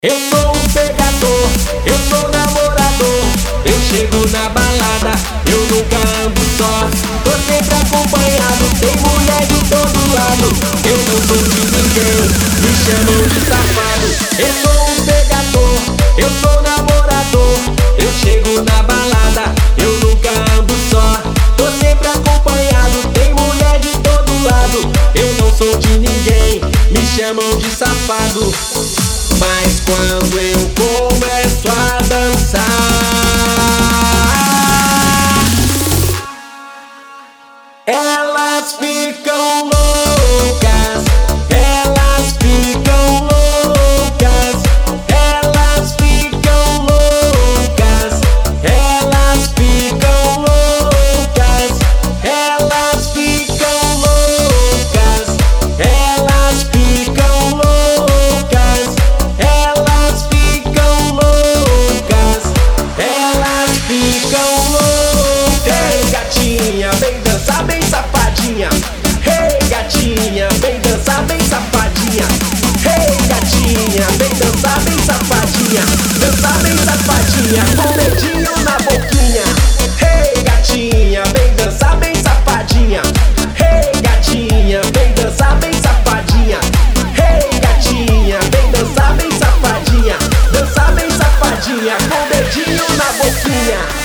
Eu sou um pegador, eu sou namorador. Eu chego na balada, eu nunca ando só. Tô sempre acompanhado, tem mulher de todo lado. Eu não sou de ninguém, me chamam de safado. Eu sou um pegador, eu sou namorador. Eu chego na balada, eu nunca ando só. Tô sempre acompanhado, tem mulher de todo lado. Eu não sou de ninguém, me chamam de safado. Mas quando eu começo a dançar, elas ficam loucas, elas ficam loucas, elas ficam loucas, elas ficam loucas, elas ficam loucas, elas ficam loucas. Elas ficam loucas, elas ficam loucas. Hey gatinha, vem dançar bem safadinha. Hey gatinha, vem dançar bem safadinha. Hey gatinha, vem dançar bem safadinha. Dançar bem safadinha, com dedinho na boquinha. Hey gatinha, vem dançar bem safadinha. Hey gatinha, vem dançar bem safadinha. Hey gatinha, vem dançar bem safadinha. Dançar bem safadinha, com dedinho na boquinha.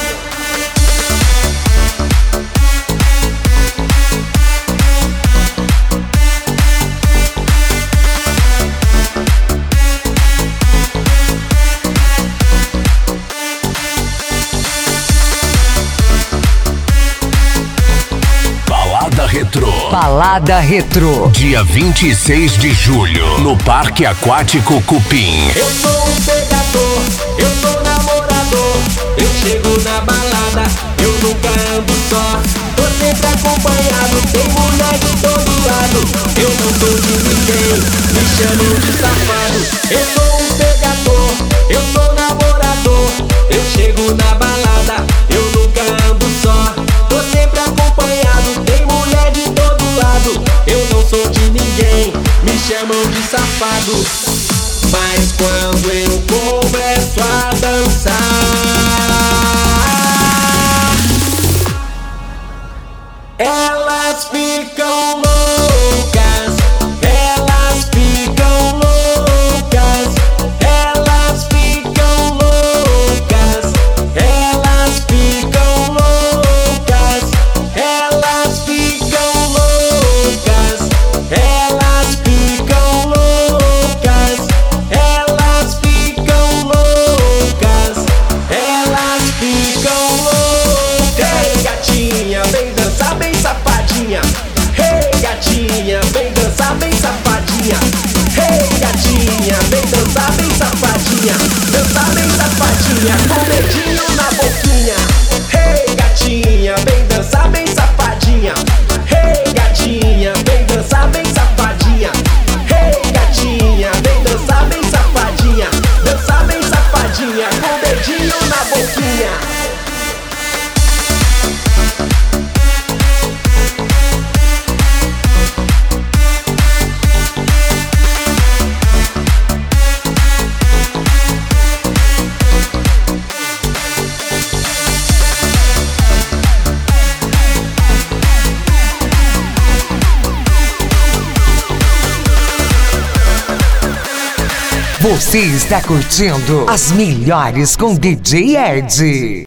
Balada Retrô, dia 26 de julho, no Parque Aquático Cupim. Eu sou um pegador, eu sou namorador. Eu chego na balada, eu nunca ando só. Tô sempre acompanhado, tem mulher de todo lado. Eu não sou de ninguém, me chamam de safado. Eu sou um pegador, eu sou namorador. Eu chego na balada, eu nunca ando só. Tô sempre acompanhado, tem mulher de todo lado. Eu não sou de ninguém, me chamam de safado. Mas quando eu começo a dançar, elas ficam loucas, elas ficam loucas, elas ficam loucas, elas ficam loucas, elas ficam loucas, elas ficam loucas, elas ficam loucas, elas ficam loucas. Hey gatinha, vem dançar bem safadinha. Hey gatinha, vem dançar bem safadinha. Hey gatinha, vem dançar bem safadinha. Dançar bem safadinha, com dedinho na boquinha. Hey gatinha, vem dançar bem safadinha. Hey gatinha, vem dançar bem safadinha. Hey gatinha, vem dançar bem safadinha. Dançar bem safadinha, com dedinho na boquinha. você está curtindo as melhores com DJ Ed.